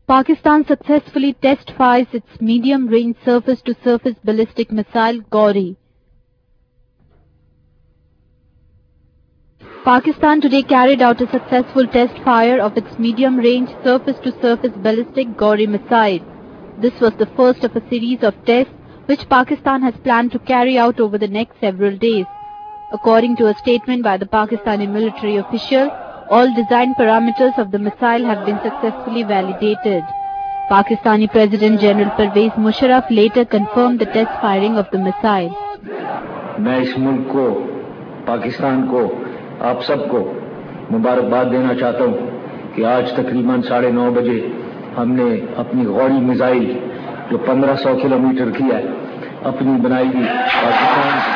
Pakistan successfully test fires its medium-range surface-to-surface ballistic missile Gauri. Pakistan today carried out a successful test fire of its medium-range surface-to-surface ballistic Gauri missile. This was the first of a series of tests which Pakistan has planned to carry out over the next several days. According to a statement by the Pakistani military official, all design parameters of the missile have been successfully validated. Pakistani President General Pervez Musharraf later confirmed the test firing of the missile. मैं इस मुल्क को, पाकिस्तान को, आप सबको मुबारकबाद देना चाहता हूं कि आज तकरीबन 9:30 बजे हमने अपनी गौरी मिसाइल जो 1500 किलोमीटर की है अपनी बनाई थी Pakistan.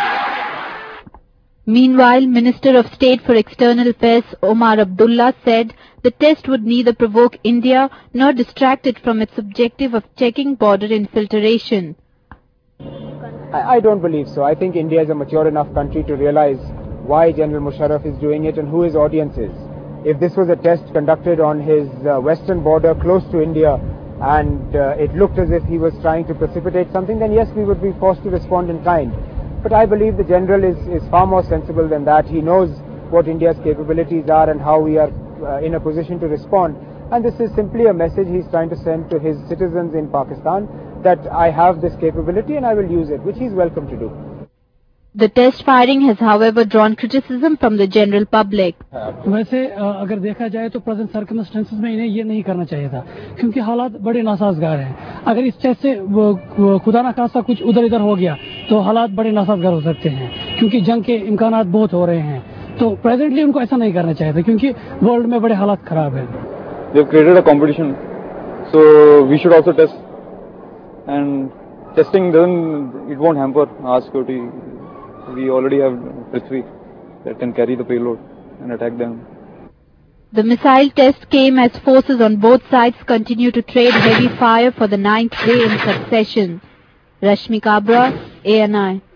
Meanwhile, Minister of State for External Affairs Omar Abdullah said the test would neither provoke India nor distract it from its objective of checking border infiltration. I don't believe so. I think India is a mature enough country to realize why General Musharraf is doing it and who his audience is. If this was a test conducted on his western border close to India and it looked as if he was trying to precipitate something, then yes, we would be forced to respond in kind. But I believe the General is far more sensible than that. He knows what India's capabilities are and how we are in a position to respond. And this is simply a message he's trying to send to his citizens in Pakistan that I have this capability and I will use it, which he's welcome to do. The test firing has, however, drawn criticism from the general public. वैसे अगर देखा जाए तो present circumstances में इन्हें ये नहीं करना चाहिए था, क्योंकि हालात बड़े नासाजगार हैं. अगर इस टेस्ट से खुदा ना खासा कुछ उधर इधर हो गया तो हालात बड़े नासाजगार हो सकते हैं, क्योंकि जंग के इम्कानात बहुत हो रहे हैं. तो प्रेजेंटली उनको ऐसा नहीं करना चाहिए था, क्योंकि वर्ल्ड में बड़े हालात खराब हैं. They've created a competition, so we should also test. And testing it won't hamper our security. We already have Prithvi that can carry the payload and attack them. The missile test came as forces on both sides continue to trade heavy fire for the 9th day in succession. Rashmi Kabra, ANI.